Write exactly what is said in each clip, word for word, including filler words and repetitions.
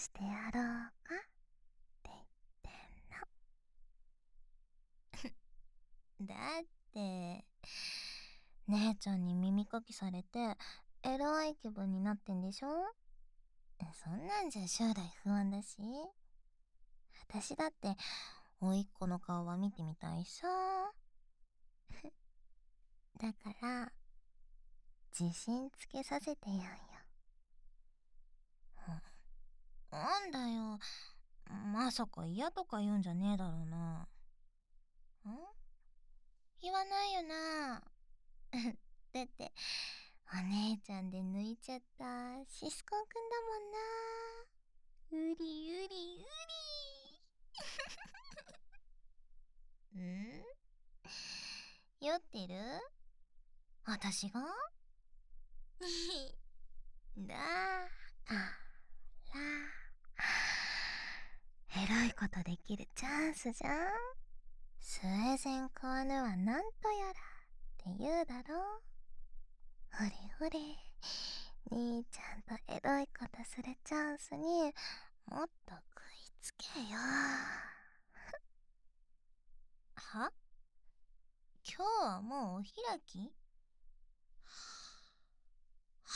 してやろうかって言ってんの。だって、姉ちゃんに耳かきされて、エロい気分になってんでしょ。そんなんじゃ将来不安だし。私だって、甥っ子の顔は見てみたいさ。だから、自信つけさせてやんよ。なんだよ、まさか嫌とか言うんじゃねえだろうな。ん言わないよな。だって、お姉ちゃんで抜いちゃったシスコンくんだもんな。うりうりうり。ん酔ってる私がだから、エロいことできるチャンスじゃん。スウェーデンコアヌはなんとやらって言うだろ。ほれほれ、兄ちゃんとエロいことするチャンスにもっと食いつけよ。は今日はもうお開き。は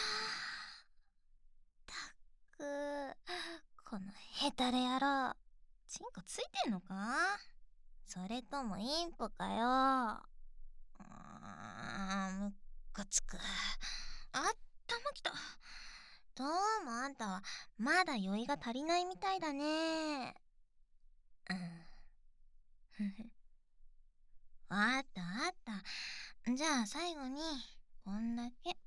ぁ、たく、このヘタレ野郎、チンコついてんのか。それともインポかよ。あー、むっかつく。あったまきた。どうもあんたはまだ酔いが足りないみたいだね。うん。あったあった。じゃあ最後に、こんだけ。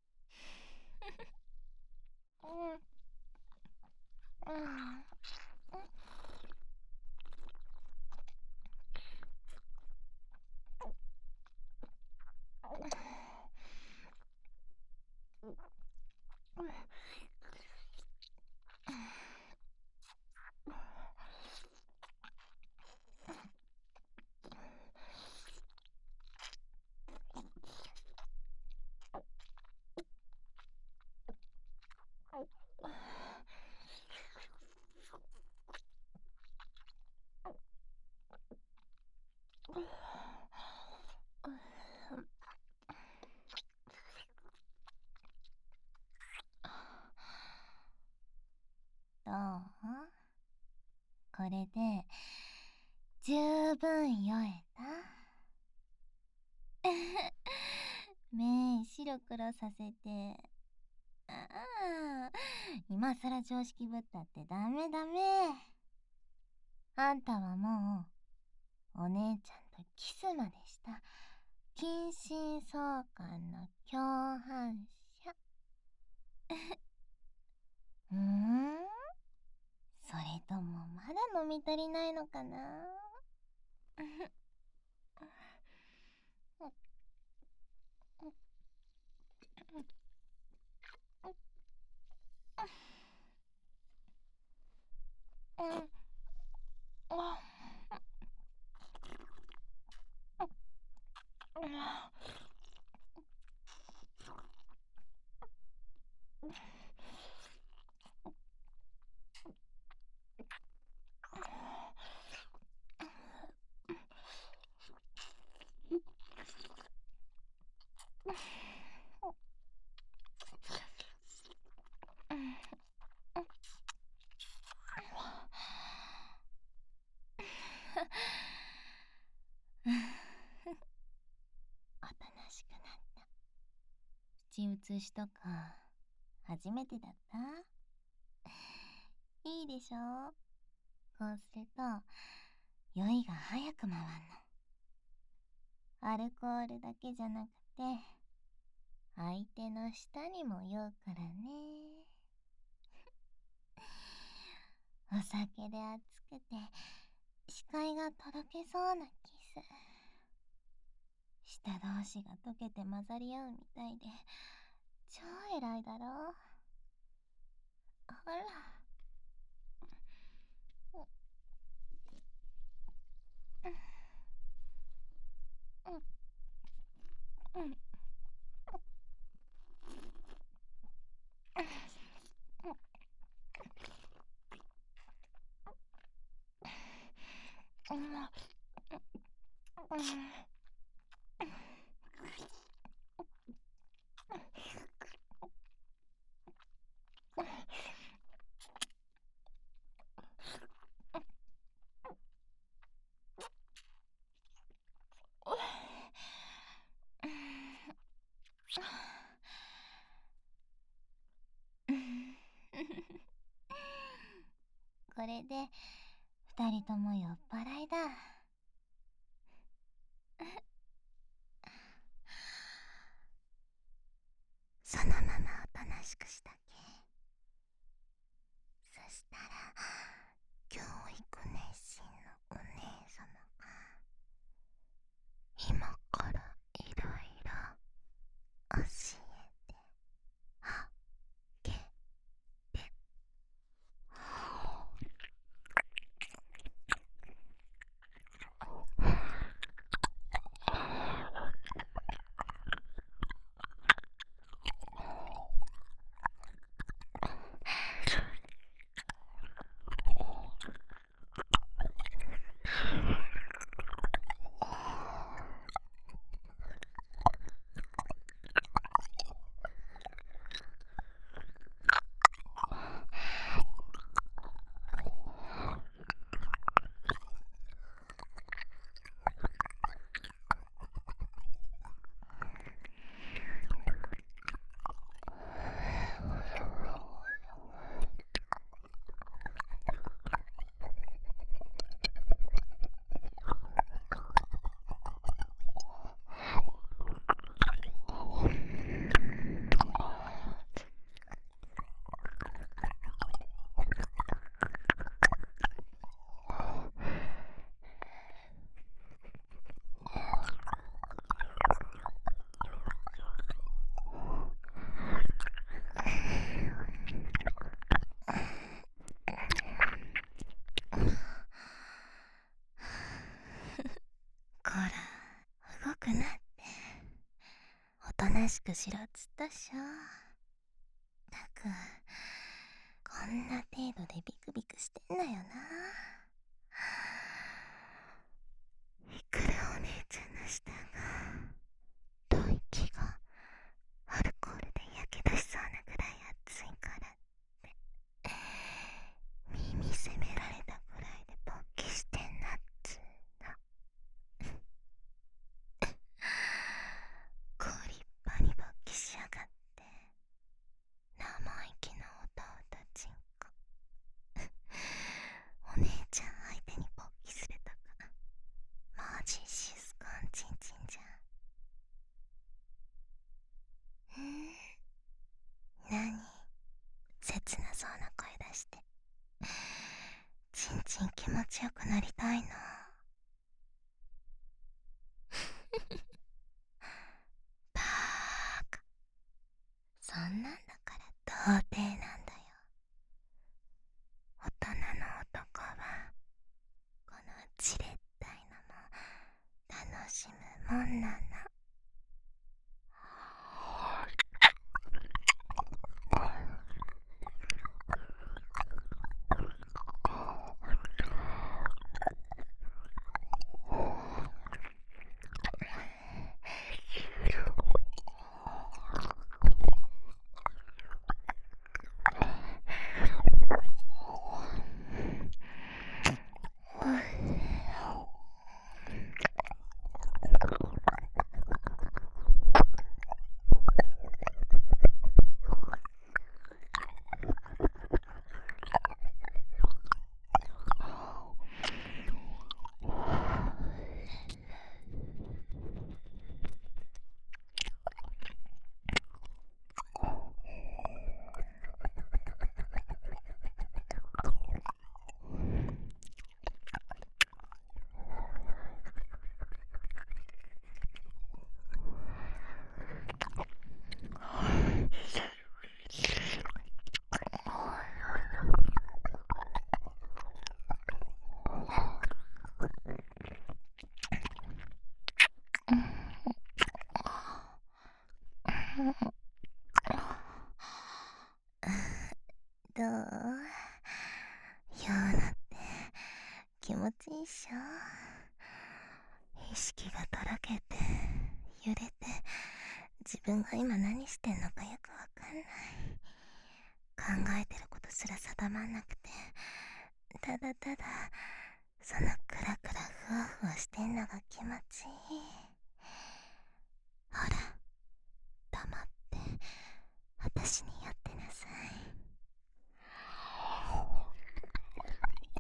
うん。うん。どうこれで、十分酔えた。目白黒させて。ああ、今さら常識ぶったってダメダメ。あんたはもう、お姉ちゃんとキスまでした、近親相関の共犯者。うーんそれともまだ飲み足りないのかな。おとなしくなった。口移しとか初めてだった。いいでしょ。こうすると酔いが早く回んの。アルコールだけじゃなくて相手の舌にも酔うからね。お酒で熱くて視界がとろけそうなキス。舌同士が溶けて混ざり合うみたいで超偉いだろ。ほら。うんうんうんいで二人とも酔っ払いだ。そのままおとなしくしたけ。そしたら教育熱心のお姉様が今からいろいろ教えてあげて。こら、動くなって。おとなしくしろっつったっしょ。ったく、こんな程度でビクビクしてんなよな。いくらお姉ちゃんの舌が吐息がアルコールでやけどしそうなぐらい熱いからって耳責められたくらいで勃起してんなっつーの。こう立派に勃起しやがって。生意気なおたおたちんこ。お姉ちゃん相手に勃起するとかマジシスコンチンチンじゃん。んーなに切なそうな声出して。チンチン気持ちよくなりたいの。バーカ、そんなんだから童貞なんだよ。大人の男はこのじれったいのも楽しむもんなの。どう？ようなって気持ちいいっしょ。意識がとろけて揺れて自分が今何してんのかよくわかんない。考えてることすら定まんなくて、ただただそのクラクラふわふわしてんのが気持ちいい。ほら、黙って私にやってなさい。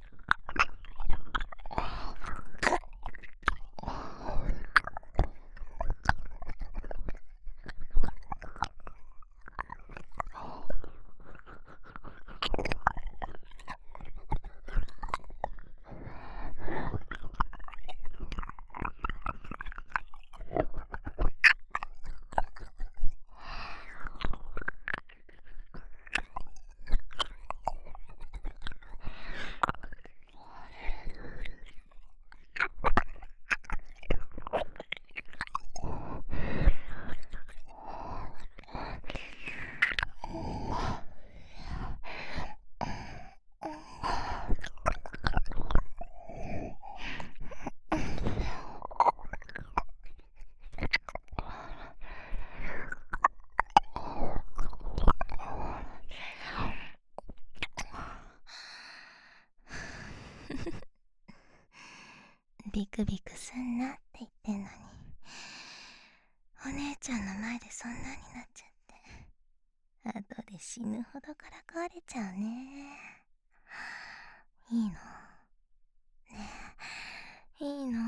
クビクすんなって言ってんのに、お姉ちゃんの前でそんなになっちゃって、後で死ぬほどからかわれちゃうね。いいの？ねえ、いいの？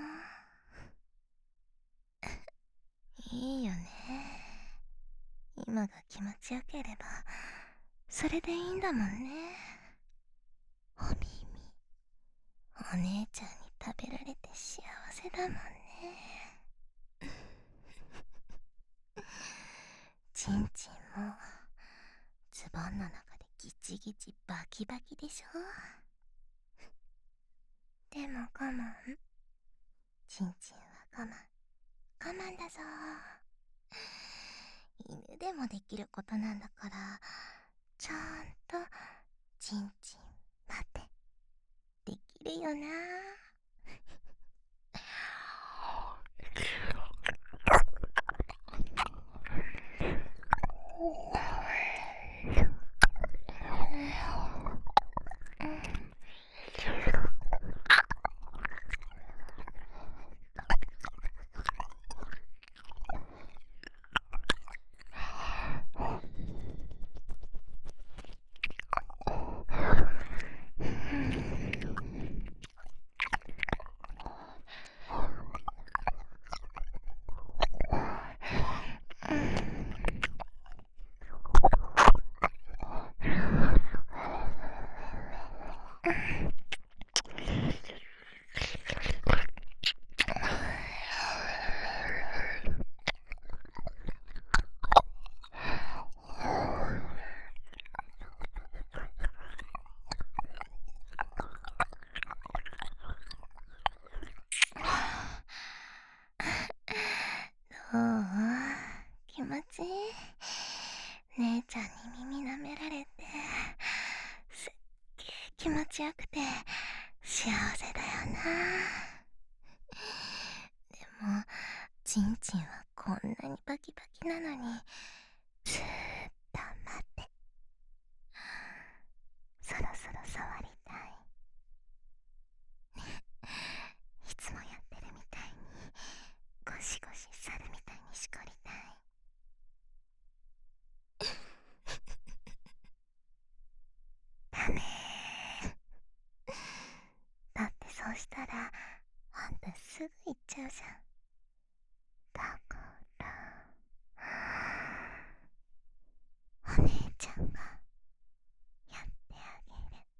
いいよね。今が気持ちよければそれでいいんだもんね。お耳、お姉ちゃんに食べられて幸せだもんね。ちんちんもズボンの中でギチギチバキバキでしょ。でも我慢、ちんちんは我慢、我慢だぞ。犬でもできることなんだから、ちゃんとちんちん待ってできるよな。どう？気持ちいい？姉ちゃんに耳舐められてすっげー気持ちよくて幸せだよな。でもちんちんはこんなにバキバキなのにずーっと待って、そろそろ触りたい。いつもやってるみたいにゴシゴシ猿みたいにしこりたい。ダメー。だってそうしたらあんたすぐ行っちゃうじゃん。だからお姉ちゃんがやってあげる。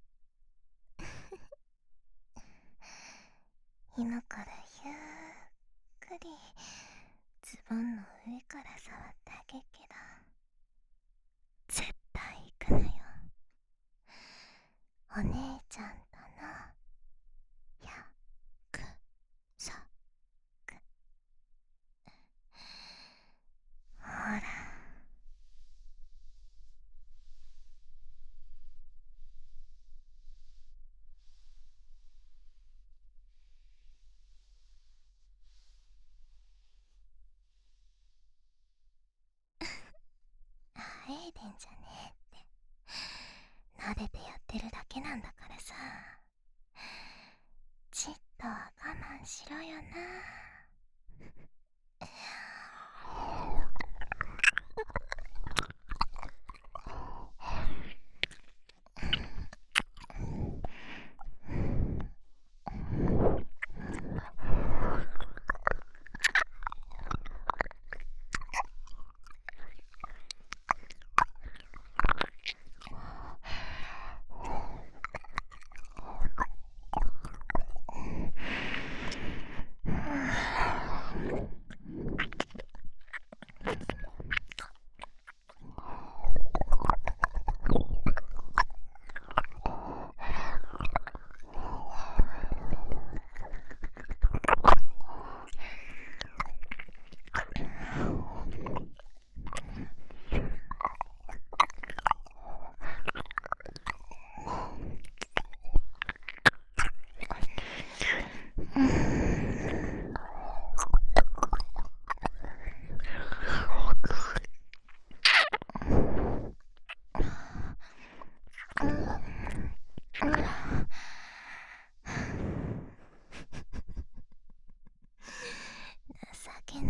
今からゆっくりズボンの上から触ってあげるけど絶対行くのよ。お姉ちゃんとの約束。ほら。あえいでんじゃねえって、撫でてやってるだけなんだからさ、ちっとは我慢しろよな。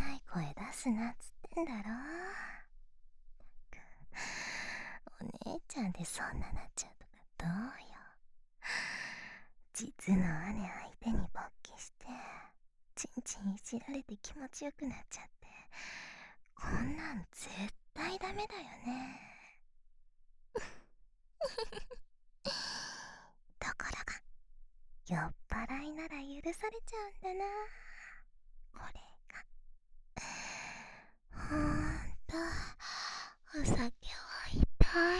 ない声出すなっつってんだろ。お姉ちゃんでそんななっちゃうとかどうよ。実の姉相手に勃起してチンチンいじられて気持ちよくなっちゃって、こんなん絶対ダメだよね。ところが酔っ払いなら許されちゃうんだな。これがほんとお酒はいっぱい。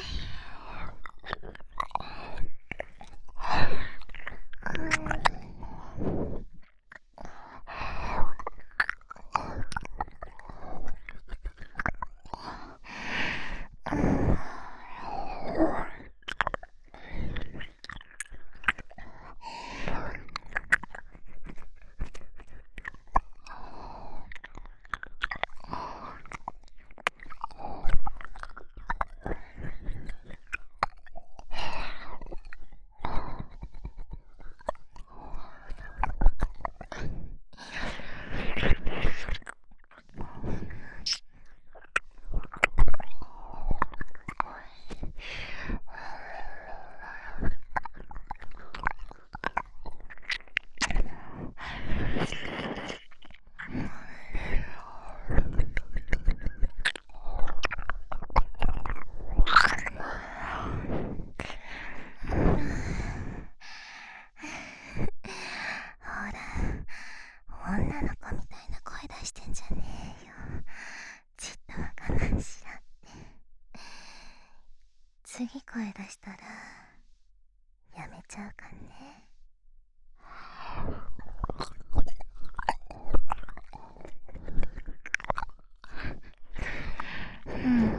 女の子みたいな声出してんじゃねえよ。ちっとは我慢しろって。次声出したらやめちゃうかんね。うん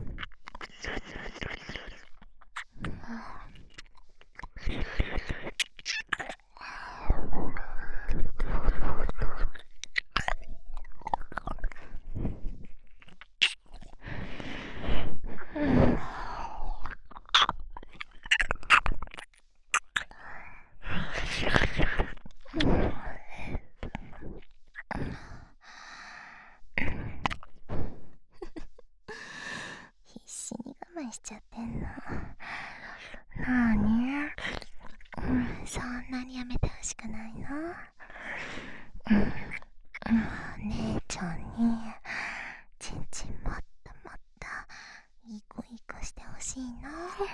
必死に我慢しちゃってんの。なーに、うん、そんなにやめてほしくないの？うん、うん、姉ちゃんにちんちんもっともっといい子いい子してほしいの。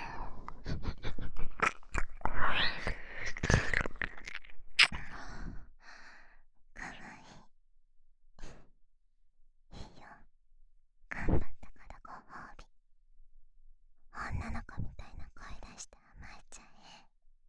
かわいい。いいよ、頑張ったからご褒美。女の子みたいな声出して甘えちゃえ。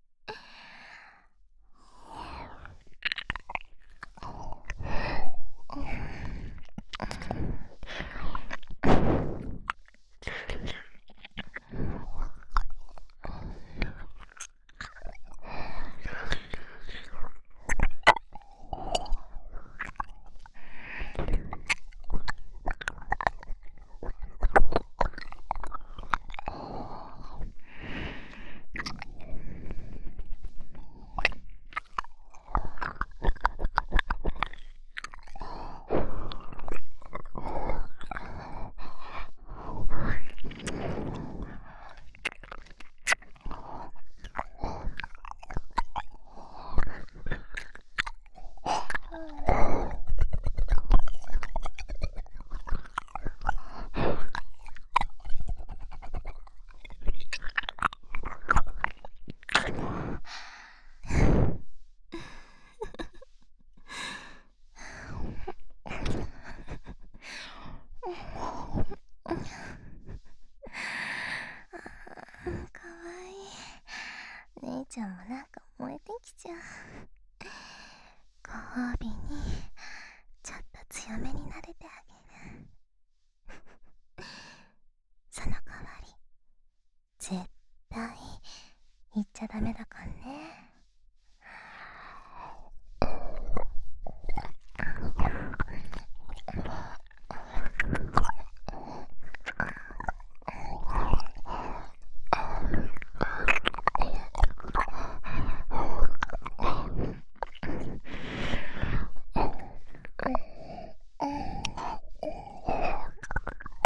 かわいい。姉ちゃんもなんか燃えてきちゃう。ご褒美にちょっと強めに撫でてあげる。その代わり絶対言っちゃダメだかんね。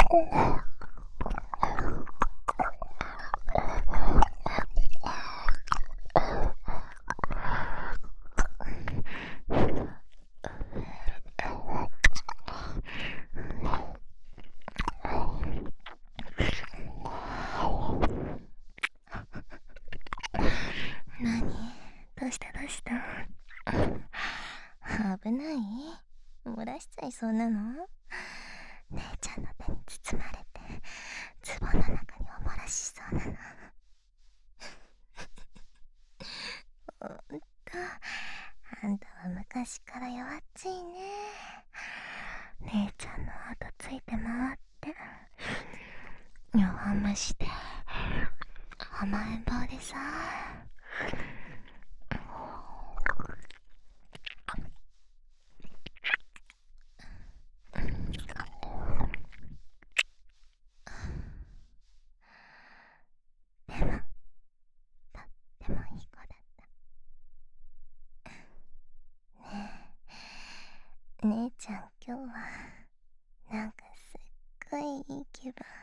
何？どうしたどうした？危ない？漏らしちゃいそうなの？姉ちゃんの手に包まれて壺の中にお漏らしそうなの。ほんと、あんたは昔から弱っちいね。姉ちゃんの後ついて回って弱虫で甘えん坊でさ。でもとってもいい子だった。ねえ、姉ちゃん今日はなんかすっごいいい気分。